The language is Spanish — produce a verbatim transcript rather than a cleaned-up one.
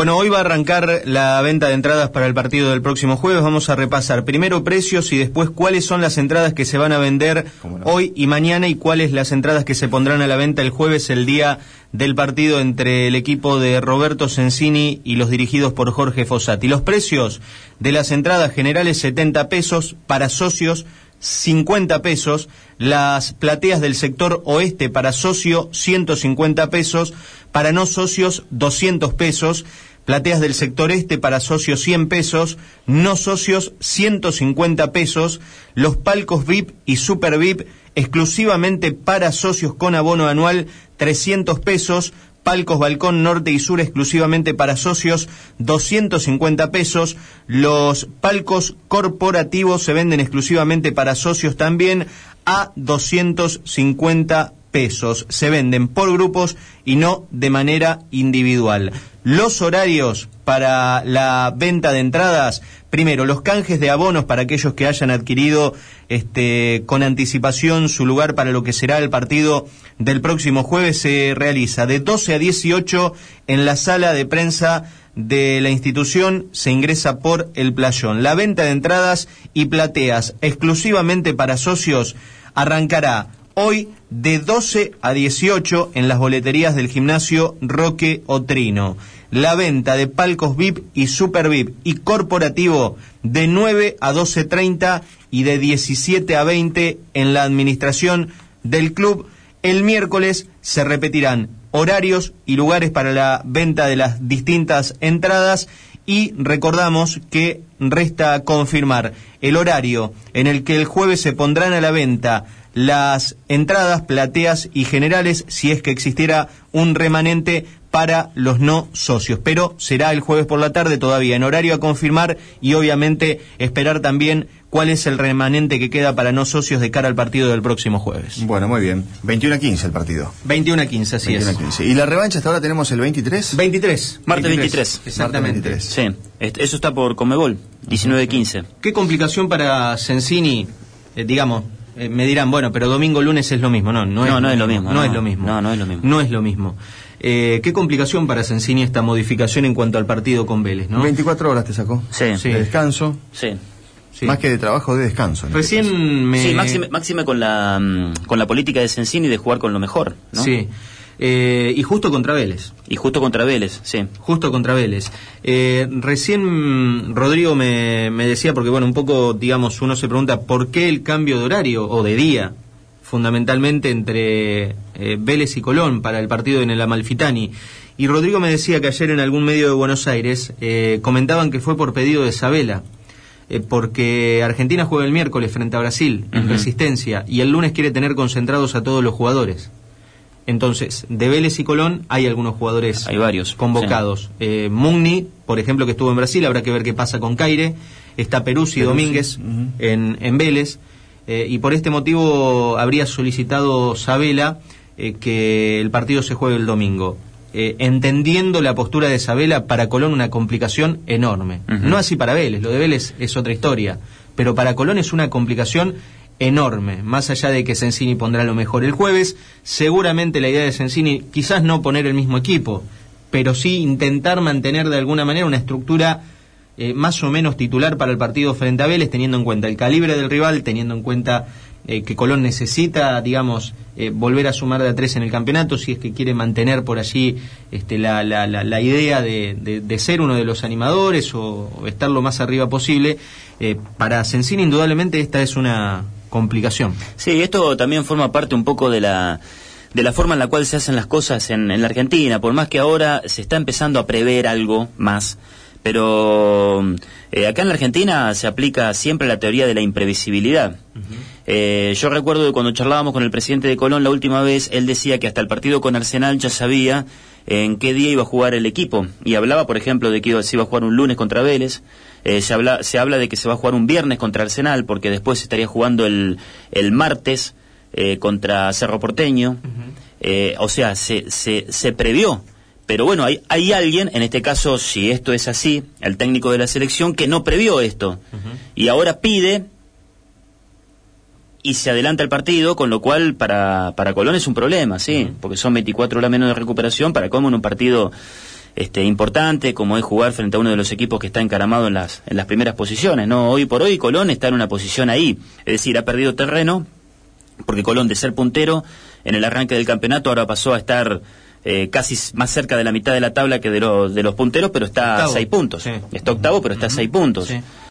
Bueno, hoy va a arrancar la venta de entradas para el partido del próximo jueves. Vamos a repasar primero precios y después cuáles son las entradas que se van a vender no? hoy y mañana y cuáles las entradas que se pondrán a la venta el jueves, el día del partido entre el equipo de Roberto Sensini y los dirigidos por Jorge Fossati. Los precios de las entradas generales: setenta pesos, para socios cincuenta pesos, las plateas del sector oeste para socio ciento cincuenta pesos, para no socios doscientos pesos, plateas del sector este para socios cien pesos, no socios ciento cincuenta pesos, los palcos V I P y Super V I P exclusivamente para socios con abono anual trescientos pesos, palcos balcón norte y sur exclusivamente para socios doscientos cincuenta pesos, los palcos corporativos se venden exclusivamente para socios también a doscientos cincuenta pesos, se venden por grupos y no de manera individual. Los horarios para la venta de entradas: primero, los canjes de abonos para aquellos que hayan adquirido este con anticipación su lugar para lo que será el partido del próximo jueves, se realiza de doce a dieciocho en la sala de prensa de la institución, se ingresa por el playón. La venta de entradas y plateas exclusivamente para socios arrancará hoy de doce a dieciocho en las boleterías del gimnasio Roque Otrino. La venta de palcos V I P y Super V I P y corporativo de nueve a doce treinta y de diecisiete a veinte en la administración del club. El miércoles se repetirán horarios y lugares para la venta de las distintas entradas. Y recordamos que resta confirmar el horario en el que el jueves se pondrán a la venta las entradas, plateas y generales, si es que existiera un remanente para los no socios, pero será el jueves por la tarde, todavía en horario a confirmar, y obviamente esperar también cuál es el remanente que queda para no socios de cara al partido del próximo jueves. Bueno, muy bien. veintiuno a quince el partido. veintiuno a quince, así veintiuno es. a quince. ¿Y la revancha hasta ahora tenemos el veintitrés? veintitrés. Martes veintitrés. Exactamente. veintitrés. Sí, eso está por Conmebol, diecinueve a quince. ¿Qué complicación para Sensini? Eh, digamos, eh, me dirán, bueno, pero domingo, lunes es lo mismo. No, no es, no, no lo, es mismo, lo mismo. No, no es lo mismo. No, no es lo mismo. No es lo mismo. Eh, ¿Qué complicación para Sensini esta modificación en cuanto al partido con Vélez, no? veinticuatro horas te sacó. Sí. sí. De descanso. Sí. Sí. Más que de trabajo, de descanso. Recién este me... Sí, máxime, máxime con la con la política de Sensini de jugar con lo mejor, ¿no? Sí. Eh, y justo contra Vélez. Y justo contra Vélez, sí. Justo contra Vélez. Eh, recién Rodrigo me, me decía, porque bueno, un poco, digamos, uno se pregunta por qué el cambio de horario o de día, fundamentalmente entre eh, Vélez y Colón para el partido en el Amalfitani. Y Rodrigo me decía que ayer en algún medio de Buenos Aires eh, comentaban que fue por pedido de Sabela, eh, porque Argentina juega el miércoles frente a Brasil en uh-huh. Resistencia, y el lunes quiere tener concentrados a todos los jugadores. Entonces, de Vélez y Colón hay algunos jugadores hay varios convocados. Sí. Eh, Mugni, por ejemplo, que estuvo en Brasil, habrá que ver qué pasa con Caire. Está Peruzzi, Peruzzi. Domínguez uh-huh. en, en Vélez. Eh, y por este motivo habría solicitado Sabela eh, que el partido se juegue el domingo. Eh, entendiendo la postura de Sabela, para Colón una complicación enorme. Uh-huh. No así para Vélez, lo de Vélez es otra historia, pero para Colón es una complicación enorme, más allá de que Sensini pondrá lo mejor el jueves. Seguramente la idea de Sensini, quizás no poner el mismo equipo, pero sí intentar mantener de alguna manera una estructura eh, más o menos titular para el partido frente a Vélez, teniendo en cuenta el calibre del rival, teniendo en cuenta eh, que Colón necesita, digamos, eh, volver a sumar de a tres en el campeonato, si es que quiere mantener por allí este, la, la, la, la idea de, de, de ser uno de los animadores o, o estar lo más arriba posible. Eh, para Sensini indudablemente esta es una complicación. Sí, esto también forma parte un poco de la de la forma en la cual se hacen las cosas en, en la Argentina, por más que ahora se está empezando a prever algo más, pero eh, acá en la Argentina se aplica siempre la teoría de la imprevisibilidad. Uh-huh. Eh, yo recuerdo que cuando charlábamos con el presidente de Colón la última vez, él decía que hasta el partido con Arsenal ya sabía en qué día iba a jugar el equipo, y hablaba, por ejemplo, de que iba, se iba a jugar un lunes contra Vélez. Eh, se habla se habla de que se va a jugar un viernes contra Arsenal, porque después se estaría jugando el, el martes eh, contra Cerro Porteño. Uh-huh. eh, o sea, se, se, se previó. Pero bueno, hay, hay alguien, en este caso, si esto es así, el técnico de la selección, que no previó esto. Uh-huh. Y ahora pide y se adelanta el partido, con lo cual para, para Colón es un problema, sí, uh-huh. porque son veinticuatro horas menos de recuperación, para cómo en un partido este, importante, como es jugar frente a uno de los equipos que está encaramado en las, en las primeras posiciones, ¿no? Hoy por hoy Colón está en una posición ahí, es decir, ha perdido terreno, porque Colón, de ser puntero en el arranque del campeonato, ahora pasó a estar eh, casi más cerca de la mitad de la tabla que de, lo, de los punteros, pero está octavo. a seis puntos. Sí. Está octavo, pero está a seis puntos. Sí.